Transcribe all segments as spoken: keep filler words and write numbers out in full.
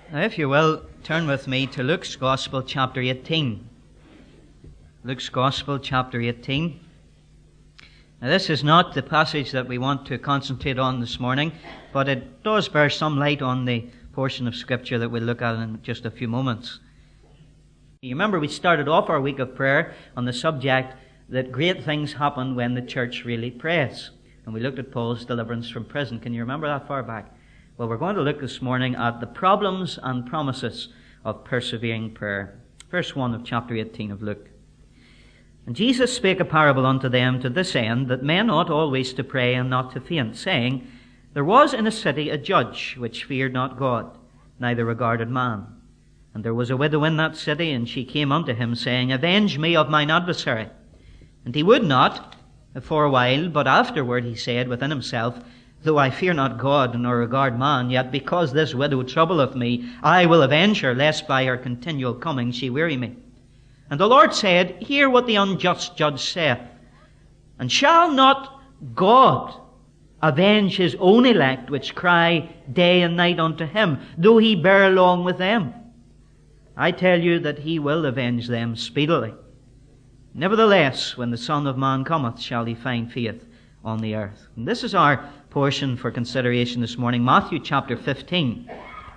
Now, if you will, turn with me to Luke's Gospel, chapter eighteen. Luke's Gospel, chapter eighteen. Now, this is not the passage that we want to concentrate on this morning, but it does bear some light on the portion of Scripture that we'll look at in just a few moments. You remember we started off our week of prayer on the subject that great things happen when the church really prays. And we looked at Paul's deliverance from prison. Can you remember that far back? Well, we're going to look this morning at the problems and promises of persevering prayer. Verse one of chapter eighteen of Luke. And Jesus spake a parable unto them to this end, that men ought always to pray and not to faint, saying, There was in a city a judge which feared not God, neither regarded man. And there was a widow in that city, and she came unto him, saying, Avenge me of mine adversary. And he would not for a while, but afterward he said within himself, Though I fear not God, nor regard man, yet because this widow troubleth me, I will avenge her, lest by her continual coming she weary me. And the Lord said, Hear what the unjust judge saith. And shall not God avenge his own elect, which cry day and night unto him, though he bear along with them? I tell you that he will avenge them speedily. Nevertheless, when the Son of Man cometh, shall he find faith on the earth? And this is our portion for consideration this morning, Matthew chapter fifteen.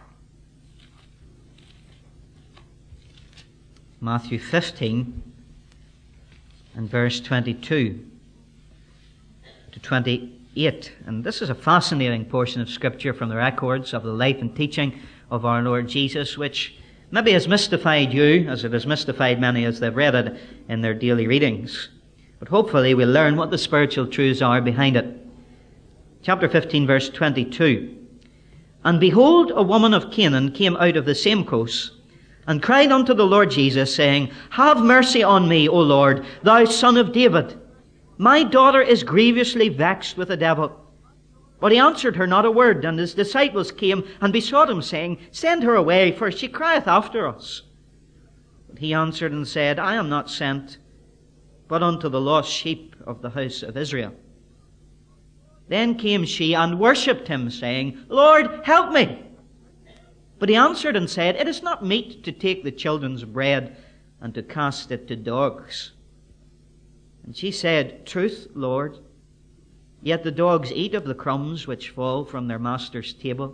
Matthew fifteen and verse twenty-two to twenty-eight. And this is a fascinating portion of Scripture from the records of the life and teaching of our Lord Jesus, which maybe has mystified you, as it has mystified many as they've read it in their daily readings. But hopefully we'll learn what the spiritual truths are behind it. Chapter fifteen, verse twenty-two. And behold, a woman of Canaan came out of the same coast, and cried unto the Lord Jesus, saying, Have mercy on me, O Lord, thou Son of David. My daughter is grievously vexed with the devil. But he answered her not a word, and his disciples came and besought him, saying, Send her away, for she crieth after us. But he answered and said, I am not sent, but unto the lost sheep of the house of Israel. Then came she and worshipped him, saying, Lord, help me. But he answered and said, It is not meet to take the children's bread and to cast it to dogs. And she said, Truth, Lord, yet the dogs eat of the crumbs which fall from their master's table.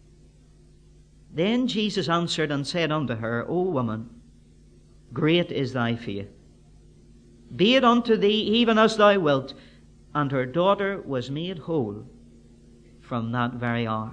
Then Jesus answered and said unto her, O woman, great is thy faith. Be it unto thee even as thou wilt. And her daughter was made whole from that very hour.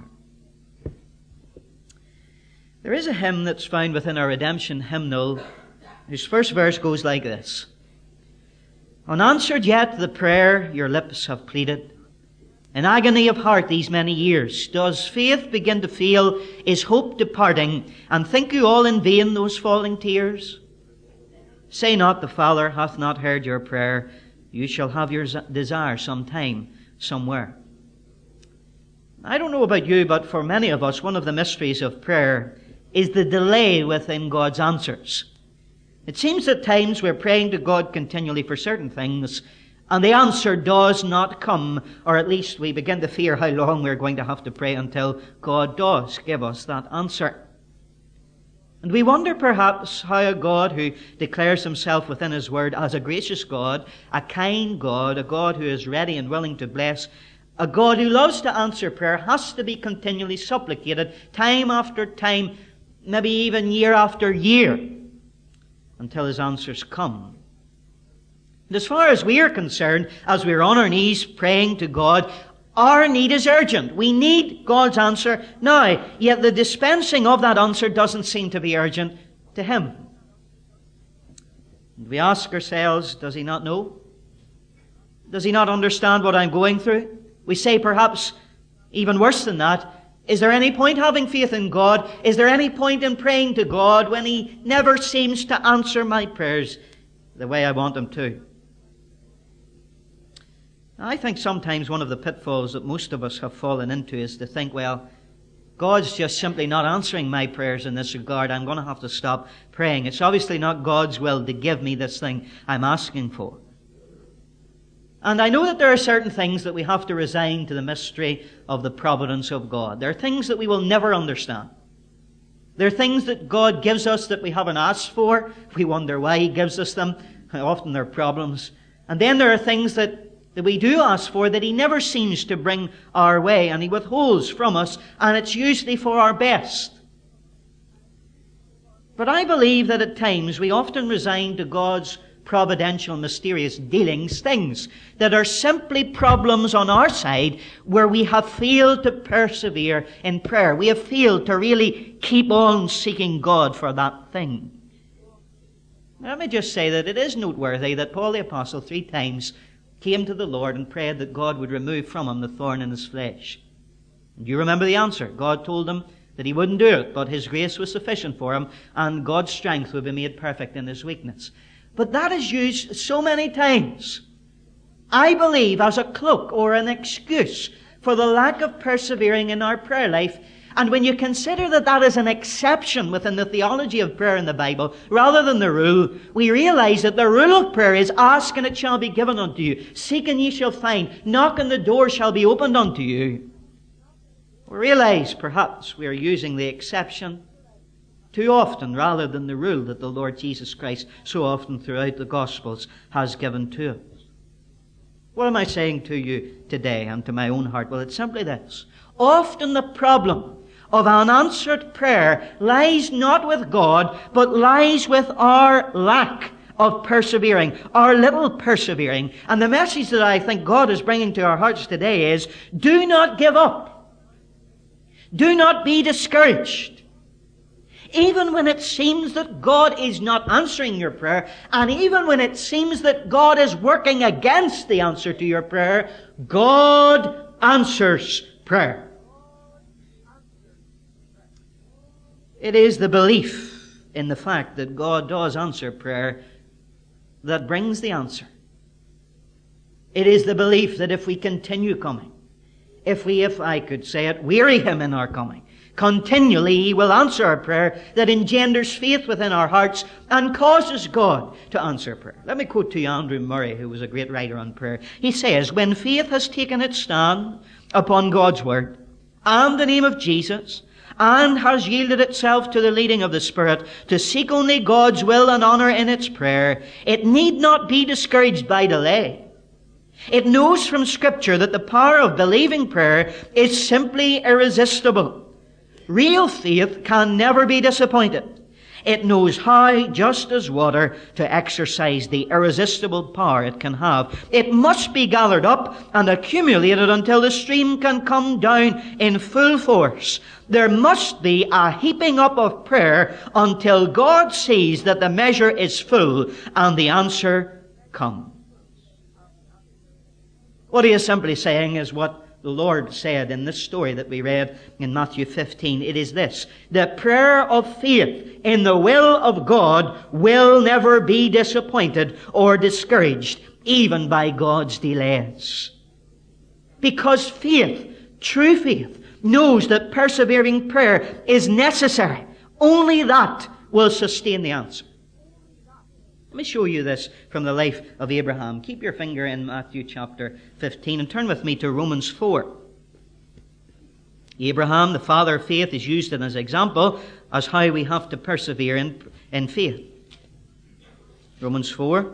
There is a hymn that's found within our redemption hymnal, whose first verse goes like this. Unanswered yet the prayer your lips have pleaded. In agony of heart these many years, does faith begin to fail? Is hope departing? And think you all in vain those falling tears? Say not the Father hath not heard your prayer. You shall have your desire sometime, somewhere. I don't know about you, but for many of us, one of the mysteries of prayer is the delay within God's answers. It seems at times we're praying to God continually for certain things, and the answer does not come, or at least we begin to fear how long we're going to have to pray until God does give us that answer. And we wonder perhaps how a God who declares himself within his word as a gracious God, a kind God, a God who is ready and willing to bless, a God who loves to answer prayer, has to be continually supplicated time after time, maybe even year after year, until his answers come. And as far as we are concerned, as we're on our knees praying to God, our need is urgent. We need God's answer now. Yet the dispensing of that answer doesn't seem to be urgent to him. And we ask ourselves, does he not know? Does he not understand what I'm going through? We say perhaps even worse than that, is there any point having faith in God? Is there any point in praying to God when he never seems to answer my prayers the way I want him to? I think sometimes one of the pitfalls that most of us have fallen into is to think, well, God's just simply not answering my prayers in this regard. I'm going to have to stop praying. It's obviously not God's will to give me this thing I'm asking for. And I know that there are certain things that we have to resign to the mystery of the providence of God. There are things that we will never understand. There are things that God gives us that we haven't asked for. We wonder why He gives us them. Often they're problems. And then there are things that, that we do ask for that He never seems to bring our way, and He withholds from us, and it's usually for our best. But I believe that at times we often resign to God's providential, mysterious dealings, things that are simply problems on our side where we have failed to persevere in prayer. We have failed to really keep on seeking God for that thing. Let me just say that it is noteworthy that Paul the Apostle three times came to the Lord and prayed that God would remove from him the thorn in his flesh. And you remember the answer. God told him that He wouldn't do it, but His grace was sufficient for him, and God's strength would be made perfect in his weakness. But that is used so many times, I believe, as a cloak or an excuse for the lack of persevering in our prayer life. And when you consider that that is an exception within the theology of prayer in the Bible, rather than the rule, we realize that the rule of prayer is ask and it shall be given unto you. Seek and ye shall find. Knock and the door shall be opened unto you. We realize perhaps we are using the exception too often rather than the rule that the Lord Jesus Christ so often throughout the Gospels has given to us. What am I saying to you today and to my own heart? Well, it's simply this. Often the problem of unanswered prayer lies not with God, but lies with our lack of persevering, our little persevering. And the message that I think God is bringing to our hearts today is, do not give up. Do not be discouraged. Even when it seems that God is not answering your prayer, and even when it seems that God is working against the answer to your prayer, God answers prayer. It is the belief in the fact that God does answer prayer that brings the answer. It is the belief that if we continue coming, if we, if I could say it, weary Him in our coming, continually He will answer our prayer, that engenders faith within our hearts and causes God to answer prayer. Let me quote to you Andrew Murray, who was a great writer on prayer. He says, when faith has taken its stand upon God's Word and the name of Jesus, and has yielded itself to the leading of the Spirit to seek only God's will and honour in its prayer, it need not be discouraged by delay. It knows from Scripture that the power of believing prayer is simply irresistible. Real faith can never be disappointed. It knows how, just as water, to exercise the irresistible power it can have. It must be gathered up and accumulated until the stream can come down in full force. There must be a heaping up of prayer until God sees that the measure is full and the answer comes. What he is simply saying is what the Lord said in this story that we read in Matthew fifteen. It is this: the prayer of faith in the will of God will never be disappointed or discouraged, even by God's delays. Because faith, true faith, knows that persevering prayer is necessary. Only that will sustain the answer. Let me show you this from the life of Abraham. Keep your finger in Matthew chapter fifteen and turn with me to Romans four. Abraham, the father of faith, is used as an example as how we have to persevere in, in faith. Romans four.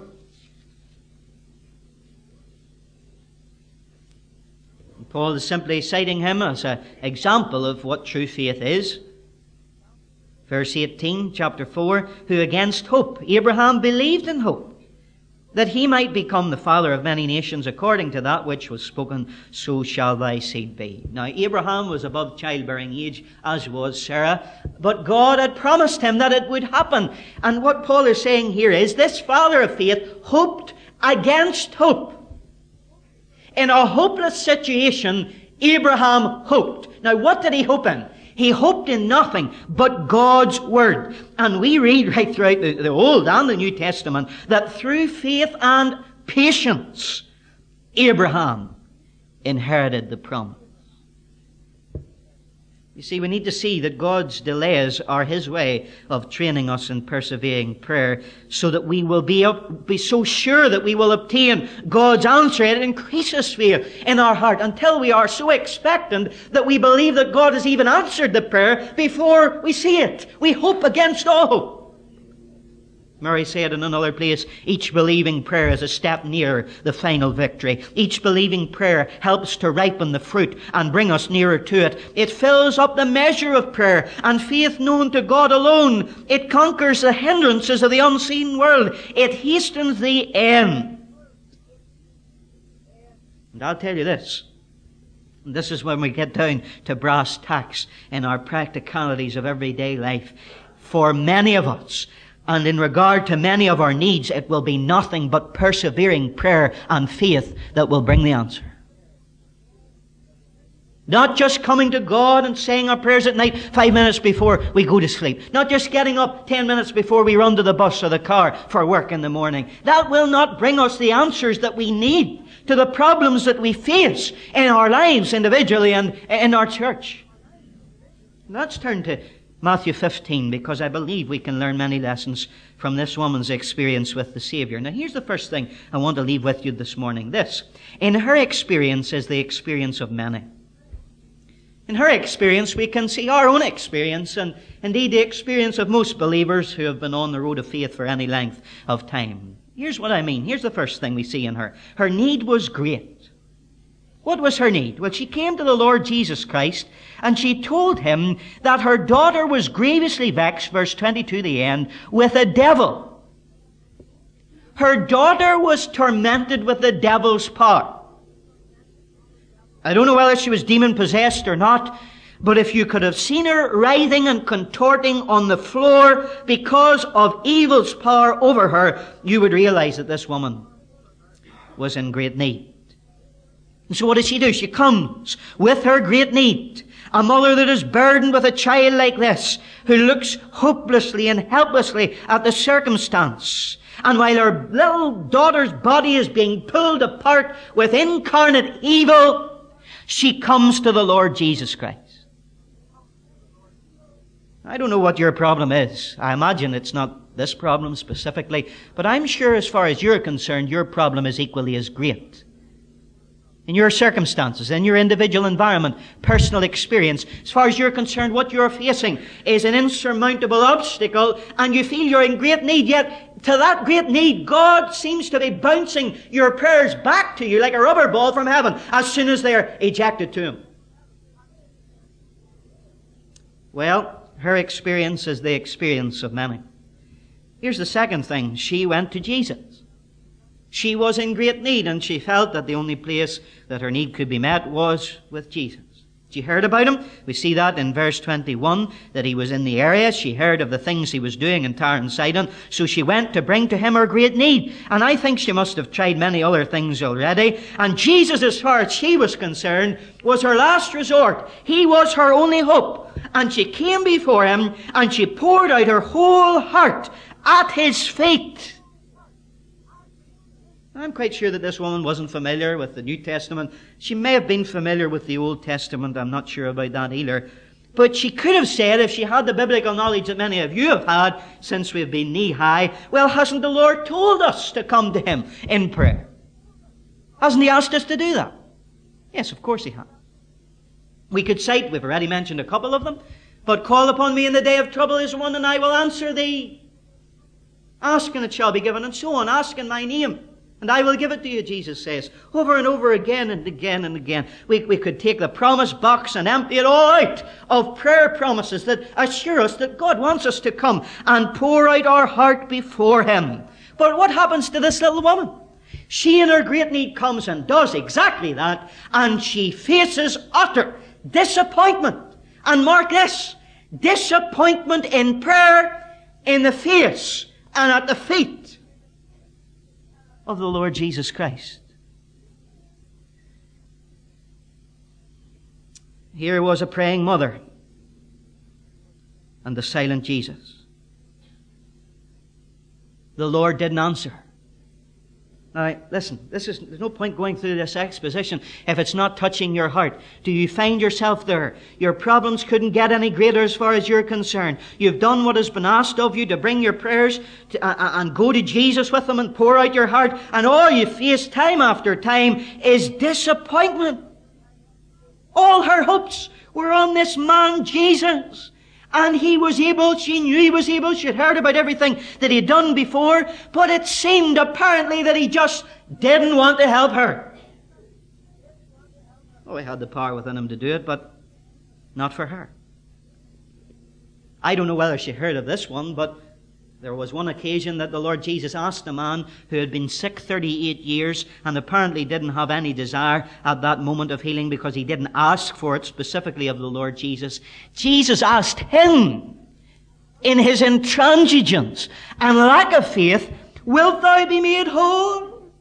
Paul is simply citing him as an example of what true faith is. Verse eighteen, chapter four, who against hope, Abraham believed in hope, that he might become the father of many nations according to that which was spoken, so shall thy seed be. Now, Abraham was above childbearing age, as was Sarah, but God had promised him that it would happen. And what Paul is saying here is, this father of faith hoped against hope. In a hopeless situation, Abraham hoped. Now, what did he hope in? He hoped in nothing but God's Word. And we read right throughout the, the Old and the New Testament that through faith and patience, Abraham inherited the promise. You see, we need to see that God's delays are His way of training us in persevering prayer so that we will be, up, be so sure that we will obtain God's answer. It increases fear in our heart until we are so expectant that we believe that God has even answered the prayer before we see it. We hope against all hope. Murray said in another place, each believing prayer is a step nearer the final victory. Each believing prayer helps to ripen the fruit and bring us nearer to it. It fills up the measure of prayer and faith known to God alone. It conquers the hindrances of the unseen world. It hastens the end. And I'll tell you this. This is when we get down to brass tacks in our practicalities of everyday life. For many of us, and in regard to many of our needs, it will be nothing but persevering prayer and faith that will bring the answer. Not just coming to God and saying our prayers at night five minutes before we go to sleep. Not just getting up ten minutes before we run to the bus or the car for work in the morning. That will not bring us the answers that we need to the problems that we face in our lives individually and in our church. Let's turn to Matthew fifteen, because I believe we can learn many lessons from this woman's experience with the Savior. Now, here's the first thing I want to leave with you this morning. This. In her experience is the experience of many. In her experience, we can see our own experience, and indeed the experience of most believers who have been on the road of faith for any length of time. Here's what I mean. Here's the first thing we see in her. Her need was great. What was her need? Well, she came to the Lord Jesus Christ and she told Him that her daughter was grievously vexed, verse twenty-two, the end, with a devil. Her daughter was tormented with the devil's power. I don't know whether she was demon-possessed or not, but if you could have seen her writhing and contorting on the floor because of evil's power over her, you would realize that this woman was in great need. And so what does she do? She comes with her great need. A mother that is burdened with a child like this, who looks hopelessly and helplessly at the circumstance. And while her little daughter's body is being pulled apart with incarnate evil, she comes to the Lord Jesus Christ. I don't know what your problem is. I imagine it's not this problem specifically, but I'm sure as far as you're concerned, your problem is equally as great. In your circumstances, in your individual environment, personal experience, as far as you're concerned, what you're facing is an insurmountable obstacle, and you feel you're in great need, yet to that great need, God seems to be bouncing your prayers back to you like a rubber ball from heaven as soon as they're ejected to Him. Well, her experience is the experience of many. Here's the second thing. She went to Jesus. She was in great need, and she felt that the only place that her need could be met was with Jesus. She heard about Him. We see that in verse twenty-one, that He was in the area. She heard of the things He was doing in Tyre and Sidon, so she went to bring to Him her great need. And I think she must have tried many other things already. And Jesus, as far as she was concerned, was her last resort. He was her only hope. And she came before Him, and she poured out her whole heart at His feet. I'm quite sure that this woman wasn't familiar with the New Testament. She may have been familiar with the Old Testament. I'm not sure about that either. But she could have said, if she had the biblical knowledge that many of you have had since we've been knee-high, well, hasn't the Lord told us to come to Him in prayer? Hasn't He asked us to do that? Yes, of course He has. We could cite, we've already mentioned a couple of them, but call upon me in the day of trouble is one, and I will answer thee. Ask and it shall be given, and so on. Ask in my name, and I will give it to you, Jesus says, over and over again and again and again. We, we could take the promise box and empty it all out of prayer promises that assure us that God wants us to come and pour out our heart before Him. But what happens to this little woman? She in her great need comes and does exactly that, and she faces utter disappointment. And mark this, disappointment in prayer, in the face and at the feet of the Lord Jesus Christ. Here was a praying mother and the silent Jesus. The Lord didn't answer. Now, listen, this is, there's no point going through this exposition if it's not touching your heart. Do you find yourself there? Your problems couldn't get any greater as far as you're concerned. You've done what has been asked of you to bring your prayers to, uh, and go to Jesus with them and pour out your heart, and all you face time after time is disappointment. All her hopes were on this man, Jesus. And he was able, she knew he was able, she had heard about everything that he had done before, but it seemed apparently that he just didn't want to help her. Oh, he had the power within him to do it, but not for her. I don't know whether she heard of this one, but there was one occasion that the Lord Jesus asked a man who had been sick thirty-eight years and apparently didn't have any desire at that moment of healing because he didn't ask for it specifically of the Lord Jesus. Jesus asked him, in his intransigence and lack of faith, "Wilt thou be made whole?"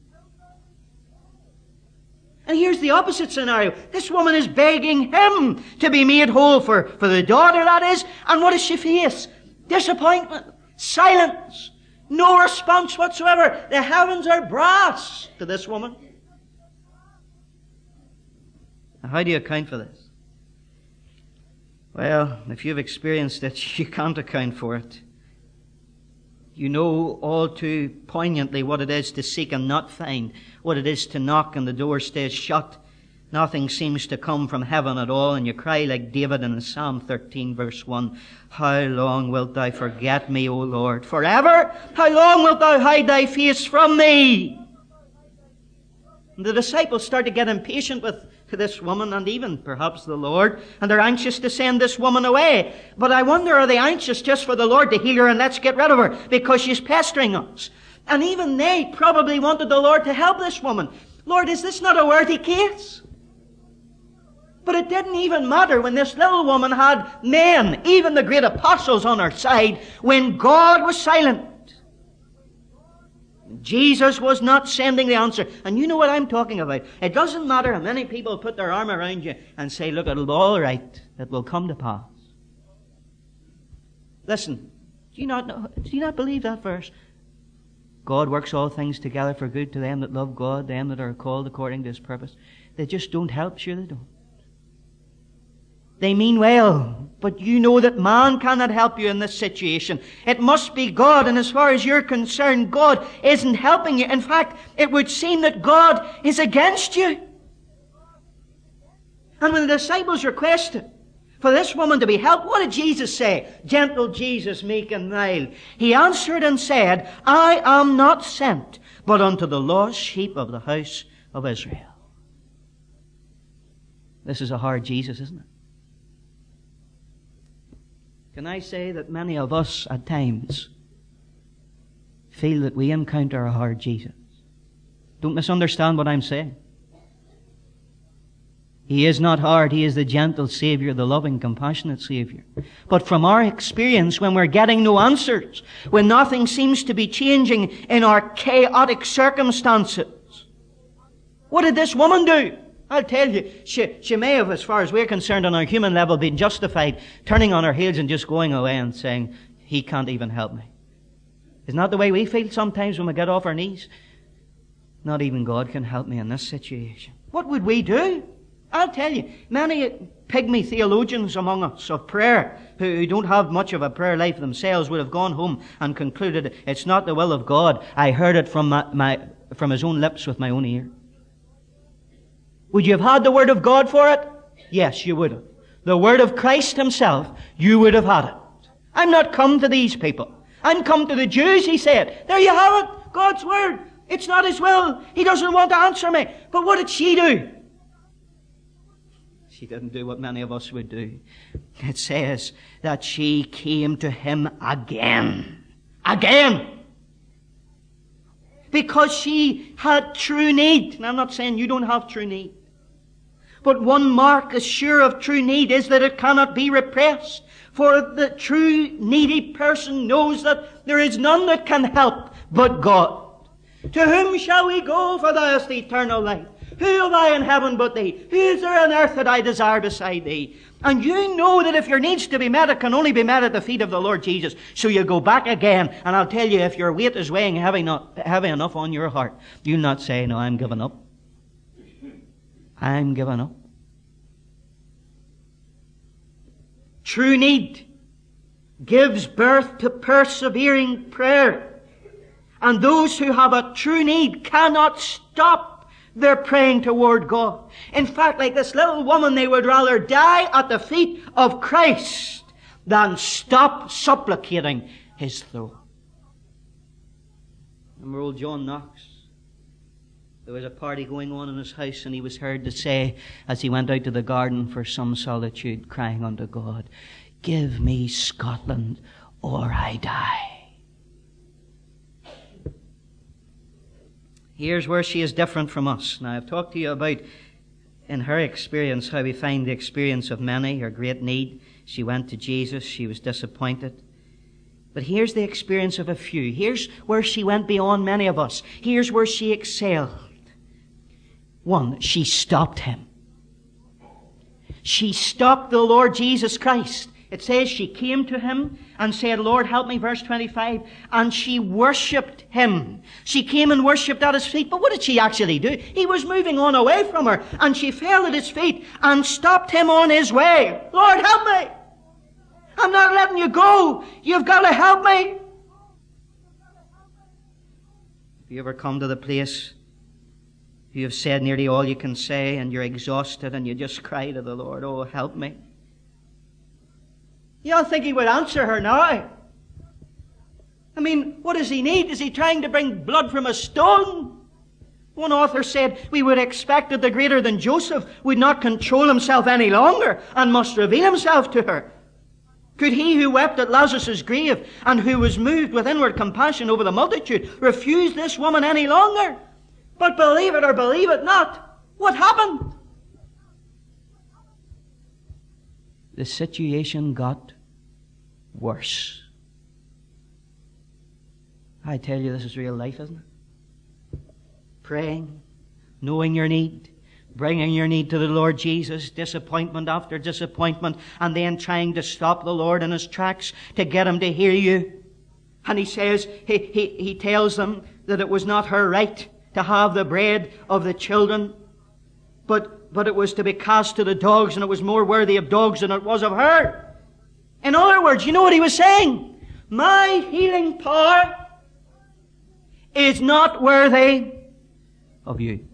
And here's the opposite scenario. This woman is begging him to be made whole for, for the daughter, that is. And what does she face? Disappointment. Silence. No response whatsoever. The heavens are brass to this woman. Now, how do you account for this? Well, if you've experienced it, you can't account for it. You know all too poignantly what it is to seek and not find, what it is to knock and the door stays shut. Nothing seems to come from heaven at all, and you cry like David in Psalm thirteen, verse one, "How long wilt thou forget me, O Lord? Forever? How long wilt thou hide thy face from me?" And the disciples start to get impatient with this woman, and even perhaps the Lord, and they're anxious to send this woman away. But I wonder, are they anxious just for the Lord to heal her and let's get rid of her because she's pestering us? And even they probably wanted the Lord to help this woman. Lord, is this not a worthy case? But it didn't even matter when this little woman had men, even the great apostles, on her side, when God was silent. Jesus was not sending the answer. And you know what I'm talking about. It doesn't matter how many people put their arm around you and say, "Look, it'll be all right. It will come to pass." Listen, do you not know, do you not believe that verse? God works all things together for good to them that love God, them that are called according to His purpose. They just don't help, sure they don't. They mean well, but you know that man cannot help you in this situation. It must be God, and as far as you're concerned, God isn't helping you. In fact, it would seem that God is against you. And when the disciples requested for this woman to be helped, what did Jesus say? Gentle Jesus, meek and mild. He answered and said, "I am not sent, but unto the lost sheep of the house of Israel." This is a hard Jesus, isn't it? Can I say that many of us at times feel that we encounter a hard Jesus? Don't misunderstand what I'm saying. He is not hard. He is the gentle Savior, the loving, compassionate Savior. But from our experience, when we're getting no answers, when nothing seems to be changing in our chaotic circumstances, what did this woman do? I'll tell you, she, she may have, as far as we're concerned on our human level, been justified turning on her heels and just going away and saying, "He can't even help me." Isn't that the way we feel sometimes when we get off our knees? Not even God can help me in this situation. What would we do? I'll tell you, many pygmy theologians among us of prayer, who, who don't have much of a prayer life themselves, would have gone home and concluded, "It's not the will of God. I heard it from my, my from His own lips with my own ear." Would you have had the Word of God for it? Yes, you would have. The Word of Christ Himself, you would have had it. I'm not come to these people. I'm come to the Jews, He said. There you have it, God's Word. It's not His will. He doesn't want to answer me. But what did she do? She didn't do what many of us would do. It says that she came to Him again. Again! Because she had true need. And I'm not saying you don't have true need. But one mark is sure of true need is that it cannot be repressed. For the true needy person knows that there is none that can help but God. To whom shall we go, for thou hast eternal life? Who have I in heaven but thee? Who is there on earth that I desire beside thee? And you know that if your needs to be met, it can only be met at the feet of the Lord Jesus. So you go back again, and I'll tell you, if your weight is weighing heavy, not, heavy enough on your heart, you'll not say, no, I'm giving up. I'm giving up. True need gives birth to persevering prayer. And those who have a true need cannot stop their praying toward God. In fact, like this little woman, they would rather die at the feet of Christ than stop supplicating His throne. Remember old John Knox? There was a party going on in his house, and he was heard to say, as he went out to the garden for some solitude, crying unto God, "Give me Scotland, or I die." Here's where she is different from us. Now, I've talked to you about, in her experience, how we find the experience of many, her great need. She went to Jesus. She was disappointed. But here's the experience of a few. Here's where she went beyond many of us. Here's where she excelled. One, she stopped Him. She stopped the Lord Jesus Christ. It says she came to Him and said, "Lord, help me," verse twenty-five, and she worshipped Him. She came and worshipped at His feet, but what did she actually do? He was moving on away from her, and she fell at His feet and stopped Him on His way. "Lord, help me! I'm not letting you go. You've got to help me." Have you ever come to the place you have said nearly all you can say, and you're exhausted, and you just cry to the Lord, "Oh, help me"? You don't think He would answer her now? I mean, what does He need? Is He trying to bring blood from a stone? One author said, we would expect that the greater than Joseph would not control himself any longer and must reveal Himself to her. Could He who wept at Lazarus' grave and who was moved with inward compassion over the multitude refuse this woman any longer? But believe it or believe it not, what happened? The situation got worse. I tell you, this is real life, isn't it? Praying, knowing your need, bringing your need to the Lord Jesus, disappointment after disappointment, and then trying to stop the Lord in His tracks to get Him to hear you. And He says, he, he, he tells them that it was not her right to have the bread of the children, but, but it was to be cast to the dogs, and it was more worthy of dogs than it was of her. In other words, you know what He was saying? My healing power is not worthy of you.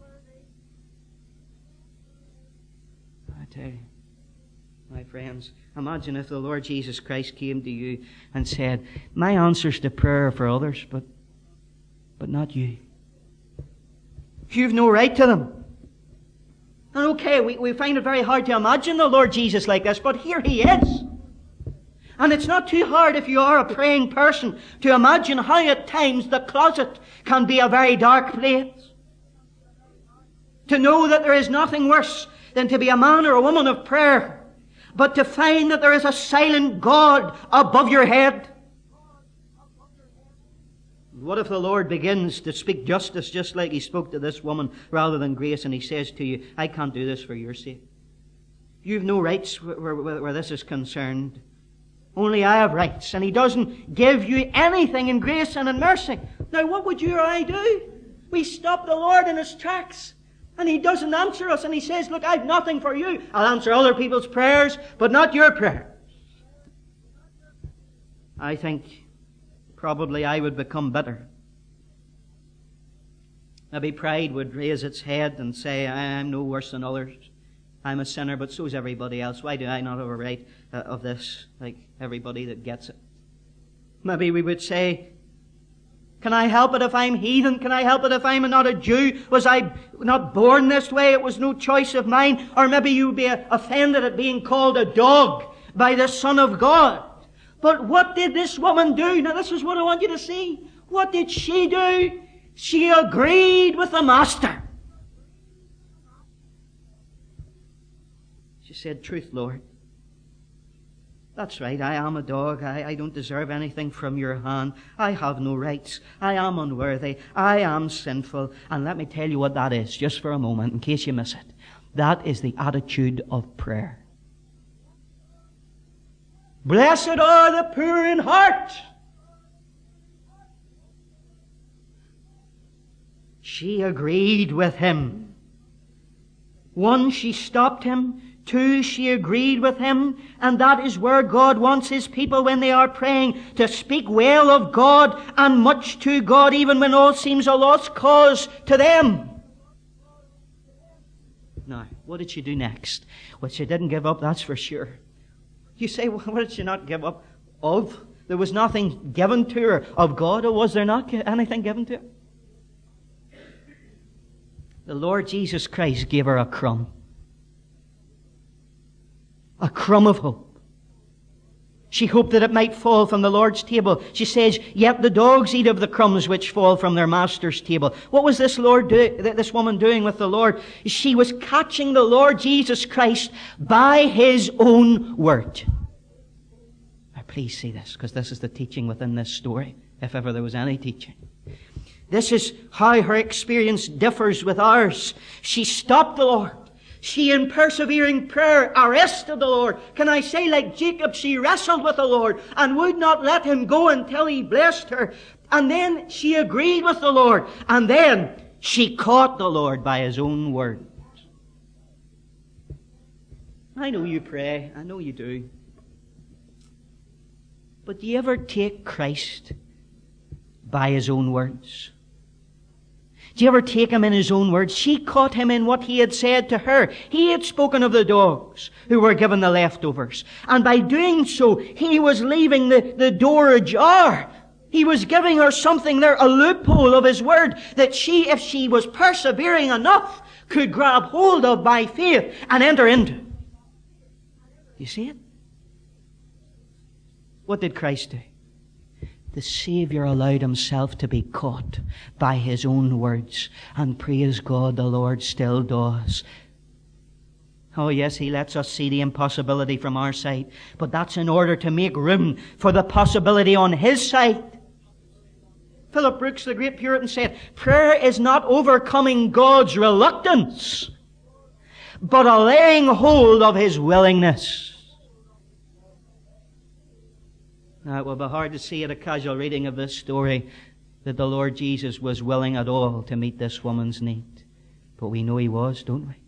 I tell you, my friends, imagine if the Lord Jesus Christ came to you and said, "My answers to prayer are for others, but, but not you. You've no right to them." And okay, we, we find it very hard to imagine the Lord Jesus like this, but here He is. And it's not too hard, if you are a praying person, to imagine how at times the closet can be a very dark place. To know that there is nothing worse than to be a man or a woman of prayer, but to find that there is a silent God above your head. What if the Lord begins to speak justice just like He spoke to this woman rather than grace, and He says to you, "I can't do this for your sake. You've no rights where, where, where this is concerned. Only I have rights." And He doesn't give you anything in grace and in mercy. Now, what would you or I do? We stop the Lord in His tracks, and He doesn't answer us, and He says, "Look, I've nothing for you. I'll answer other people's prayers, but not your prayer." I think probably I would become bitter. Maybe pride would raise its head and say, "I'm no worse than others. I'm a sinner, but so's everybody else. Why do I not have a right uh, of this, like everybody that gets it?" Maybe we would say, "Can I help it if I'm heathen? Can I help it if I'm not a Jew? Was I not born this way? It was no choice of mine." Or maybe you would be offended at being called a dog by the Son of God. But what did this woman do? Now, this is what I want you to see. What did she do? She agreed with the Master. She said, "Truth, Lord. That's right, I am a dog. I, I don't deserve anything from your hand. I have no rights. I am unworthy. I am sinful." And let me tell you what that is, just for a moment, in case you miss it. That is the attitude of prayer. Blessed are the poor in heart. She agreed with him. One, she stopped him. Two, she agreed with him. And that is where God wants His people when they are praying, to speak well of God and much to God, even when all seems a lost cause to them. Now, what did she do next? Well, she didn't give up, that's for sure. You say, well, what did she not give up of? There was nothing given to her of God, or was there not anything given to her? The Lord Jesus Christ gave her a crumb. A crumb of hope. She hoped that it might fall from the Lord's table. She says, yet the dogs eat of the crumbs which fall from their master's table. What was this Lord do, this woman doing with the Lord? She was catching the Lord Jesus Christ by His own word. Now please see this, because this is the teaching within this story, if ever there was any teaching. This is how her experience differs with ours. She stopped the Lord. She, in persevering prayer, arrested the Lord. Can I say, like Jacob, she wrestled with the Lord and would not let Him go until He blessed her. And then she agreed with the Lord. And then she caught the Lord by His own word. I know you pray. I know you do. But do you ever take Christ by His own words? Do you ever take Him in His own words? She caught Him in what He had said to her. He had spoken of the dogs who were given the leftovers. And by doing so, He was leaving the, the door ajar. He was giving her something there, a loophole of His word, that she, if she was persevering enough, could grab hold of by faith and enter into. Do you see it? What did Christ do? The Saviour allowed Himself to be caught by His own words. And praise God, the Lord still does. Oh yes, He lets us see the impossibility from our side. But that's in order to make room for the possibility on His side. Philip Brooks, the great Puritan, said, prayer is not overcoming God's reluctance, but a laying hold of His willingness. Now, it will be hard to see at a casual reading of this story that the Lord Jesus was willing at all to meet this woman's need. But we know He was, don't we?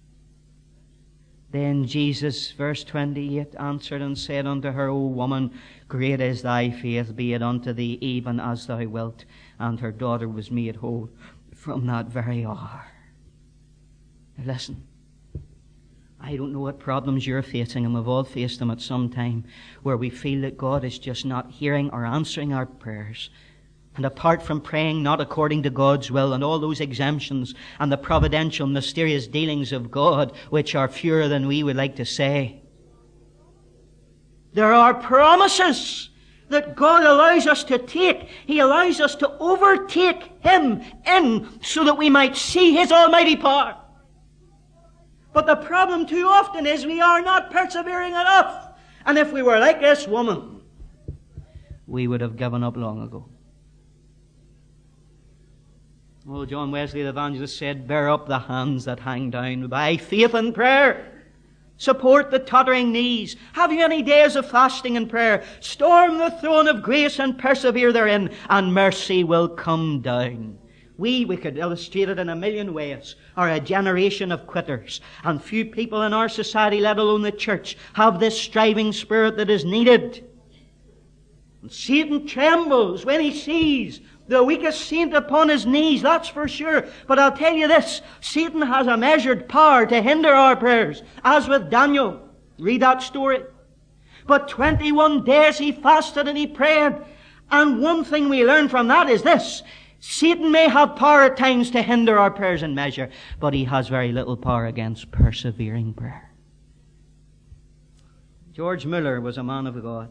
Then Jesus, verse twenty-eight, answered and said unto her, O woman, great is thy faith, be it unto thee even as thou wilt. And her daughter was made whole from that very hour. Now listen. I don't know what problems you're facing, and we've all faced them at some time, where we feel that God is just not hearing or answering our prayers. And apart from praying not according to God's will and all those exemptions and the providential, mysterious dealings of God, which are fewer than we would like to say, there are promises that God allows us to take. He allows us to overtake Him in so that we might see His almighty power. But the problem too often is we are not persevering enough. And if we were like this woman, we would have given up long ago. Oh, John Wesley the evangelist said, bear up the hands that hang down by faith and prayer. Support the tottering knees. Have you any days of fasting and prayer? Storm the throne of grace and persevere therein, and mercy will come down. We, we could illustrate it in a million ways, are a generation of quitters. And few people in our society, let alone the church, have this striving spirit that is needed. And Satan trembles when he sees the weakest saint upon his knees, that's for sure. But I'll tell you this, Satan has a measured power to hinder our prayers, as with Daniel. Read that story. But twenty-one days he fasted and he prayed. And one thing we learn from that is this: Satan may have power at times to hinder our prayers in measure, but he has very little power against persevering prayer. George Muller was a man of God.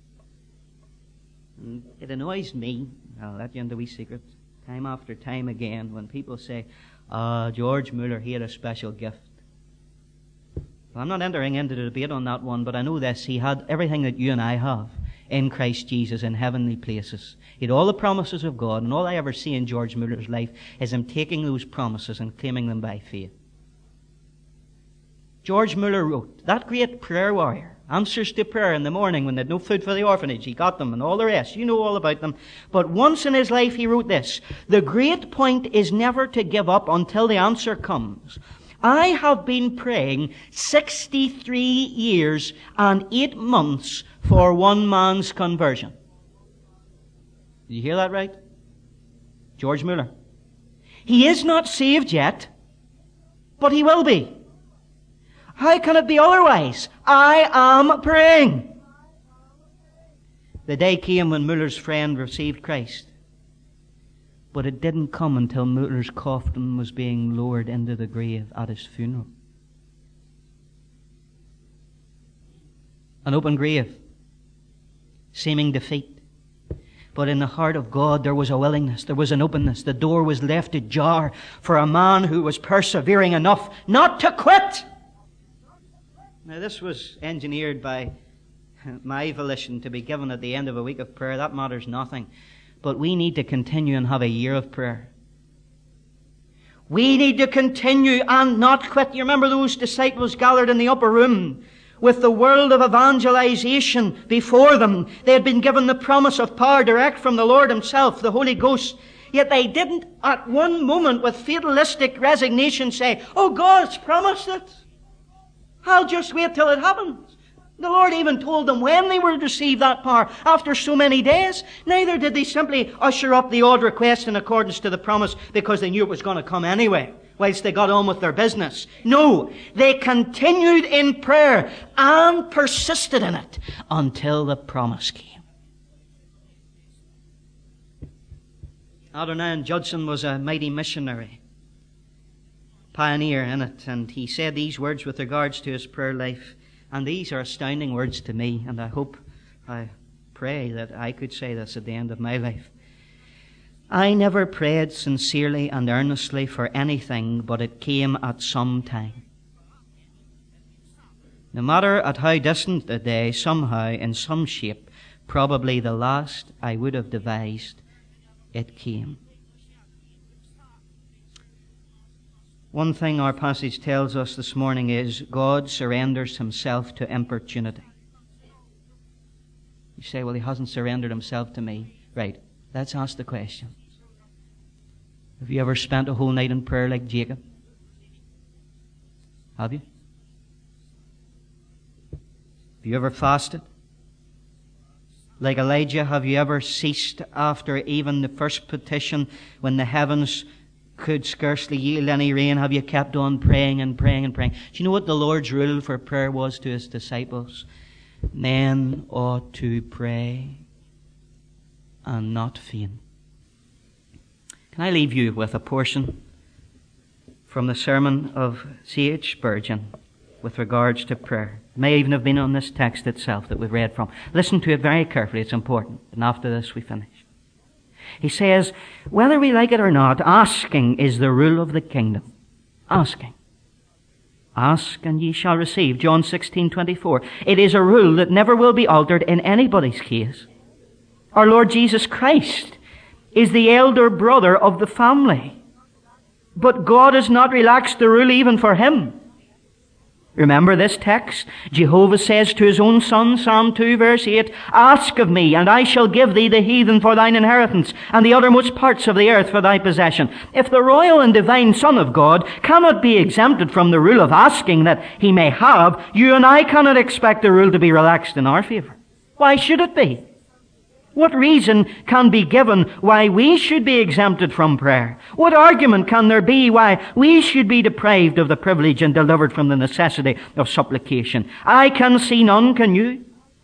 And it annoys me, I'll let you into a wee secret, time after time again, when people say, ah, uh, George Muller, he had a special gift. Well, I'm not entering into the debate on that one, but I know this: he had everything that you and I have in Christ Jesus in heavenly places. He had all the promises of God, and all I ever see in George Muller's life is him taking those promises and claiming them by faith. George Muller wrote, that great prayer warrior Answers to prayer in the morning when they had no food for the orphanage. He got them and all the rest. You know all about them. But once in his life he wrote this: the great point is never to give up until the answer comes. I have been praying sixty-three years and eight months for one man's conversion. Did you hear that right? George Mueller. He is not saved yet, but he will be. How can it be otherwise? I am praying. The day came when Mueller's friend received Christ. But it didn't come until Mueller's coffin was being lowered into the grave at his funeral. An open grave, seeming defeat. But in the heart of God there was a willingness, there was an openness. The door was left ajar for a man who was persevering enough not to quit. Now, this was engineered by my volition to be given at the end of a week of prayer. That matters nothing. But we need to continue and have a year of prayer. We need to continue and not quit. You remember those disciples gathered in the upper room with the world of evangelization before them. They had been given the promise of power direct from the Lord Himself, the Holy Ghost. Yet they didn't at one moment with fatalistic resignation say, "Oh, God's promised it. I'll just wait till it happens." The Lord even told them when they were to receive that power, after so many days. Neither did they simply usher up the odd request in accordance to the promise because they knew it was going to come anyway, whilst they got on with their business. No, they continued in prayer and persisted in it until the promise came. Adoniram Judson was a mighty missionary, pioneer in it, and he said these words with regards to his prayer life. And these are astounding words to me, and I hope, I pray that I could say this at the end of my life. I never prayed sincerely and earnestly for anything, but it came at some time. No matter at how distant the day, somehow, in some shape, probably the last I would have devised, it came. One thing our passage tells us this morning is God surrenders Himself to importunity. You say, well, He hasn't surrendered Himself to me. Right, let's ask the question. Have you ever spent a whole night in prayer like Jacob? Have you? Have you ever fasted? Like Elijah, have you ever ceased after even the first petition when the heavens could scarcely yield any rain? Have you kept on praying and praying and praying? Do you know what the Lord's rule for prayer was to His disciples? Men ought to pray and not faint. Can I leave you with a portion from the sermon of C H Spurgeon with regards to prayer? It may even have been on this text itself that we've read from. Listen to it very carefully, it's important. And after this we finish. He says, whether we like it or not, asking is the rule of the kingdom. Asking. Ask and ye shall receive. John sixteen twenty-four. It is a rule that never will be altered in anybody's case. Our Lord Jesus Christ is the elder brother of the family. But God has not relaxed the rule even for Him. Remember this text? Jehovah says to His own Son, Psalm two, verse eight, ask of me, and I shall give thee the heathen for thine inheritance, and the uttermost parts of the earth for thy possession. If the royal and divine Son of God cannot be exempted from the rule of asking that He may have, you and I cannot expect the rule to be relaxed in our favour. Why should it be? What reason can be given why we should be exempted from prayer? What argument can there be why we should be deprived of the privilege and delivered from the necessity of supplication? I can see none, can you?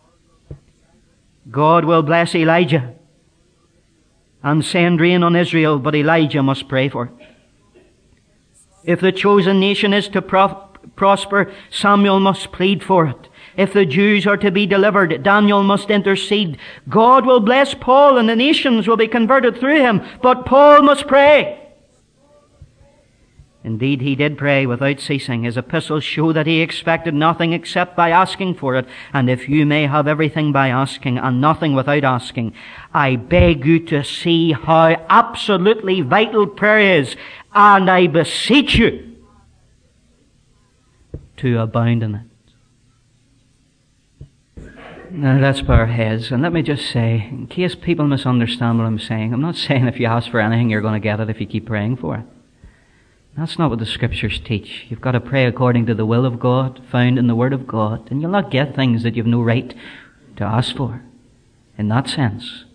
God will bless Elijah and send rain on Israel, but Elijah must pray for it. If the chosen nation is to pro- prosper, Samuel must plead for it. If the Jews are to be delivered, Daniel must intercede. God will bless Paul and the nations will be converted through him, but Paul must pray. Indeed, he did pray without ceasing. His epistles show that he expected nothing except by asking for it. And if you may have everything by asking and nothing without asking, I beg you to see how absolutely vital prayer is. And I beseech you to abound in it. Now let's bow our heads, and let me just say, in case people misunderstand what I'm saying, I'm not saying if you ask for anything you're going to get it if you keep praying for it. That's not what the Scriptures teach. You've got to pray according to the will of God, found in the Word of God, and you'll not get things that you've no right to ask for, in that sense.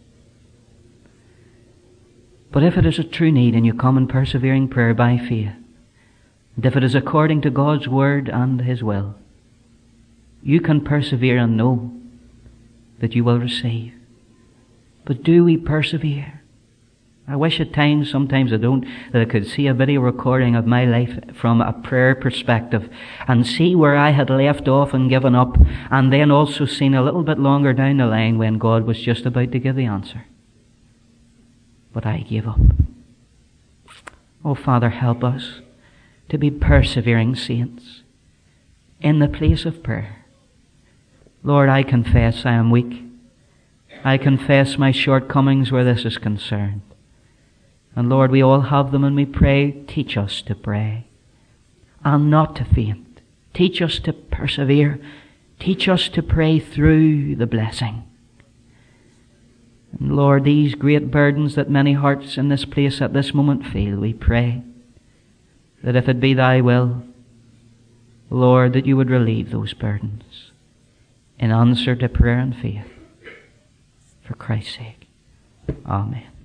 But if it is a true need and you come in persevering prayer by faith, and if it is according to God's Word and His will, you can persevere and know that you will receive. But do we persevere? I wish at times, sometimes I don't, that I could see a video recording of my life from a prayer perspective and see where I had left off and given up, and then also seen a little bit longer down the line when God was just about to give the answer. But I gave up. Oh, Father, help us to be persevering saints in the place of prayer. Lord, I confess I am weak. I confess my shortcomings where this is concerned. And Lord, we all have them, and we pray, teach us to pray and not to faint. Teach us to persevere. Teach us to pray through the blessing. And Lord, these great burdens that many hearts in this place at this moment feel, we pray that if it be Thy will, Lord, that You would relieve those burdens in answer to prayer and faith. For Christ's sake. Amen.